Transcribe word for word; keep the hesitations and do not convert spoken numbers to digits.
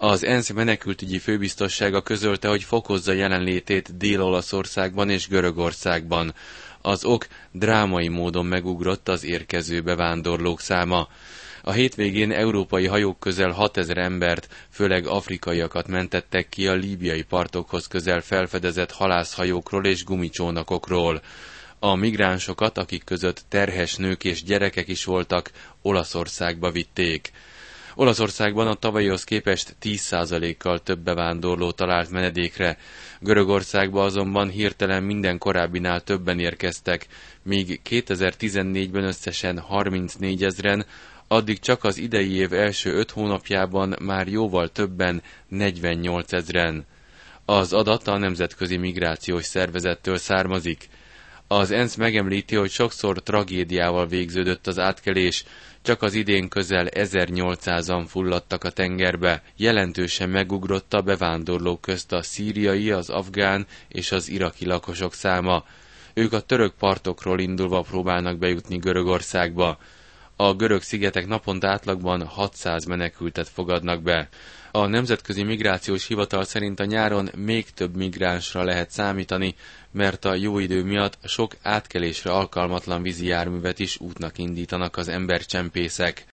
Az ENSZ menekültügyi főbiztossága közölte, hogy fokozza jelenlétét Dél-Olaszországban és Görögországban. Az ok drámai módon megugrott az érkező bevándorlók száma. A hétvégén európai hajók közel hatezer embert, főleg afrikaiakat mentettek ki a líbiai partokhoz közel felfedezett halászhajókról és gumicsónakokról. A migránsokat, akik között terhes nők és gyerekek is voltak, Olaszországba vitték. Olaszországban a tavalyihoz képest tíz százalékkal több bevándorló talált menedékre, Görögországba azonban hirtelen minden korábbinál többen érkeztek, míg kétezer-tizennégyben összesen harmincnégyezren, addig csak az idei év első öt hónapjában már jóval többen, negyvennyolcezren. Az adat a Nemzetközi Migrációs Szervezettől származik. Az ENSZ megemlíti, hogy sokszor tragédiával végződött az átkelés, csak az idén közel ezernyolcszázan fulladtak a tengerbe, jelentősen megugrott a bevándorlók közt a szíriai, az afgán és az iraki lakosok száma. Ők a török partokról indulva próbálnak bejutni Görögországba. A görög szigetek naponta átlagban hatszáz menekültet fogadnak be. A Nemzetközi Migrációs Hivatal szerint a nyáron még több migránsra lehet számítani, mert a jó idő miatt sok átkelésre alkalmatlan vízi járművet is útnak indítanak az embercsempészek.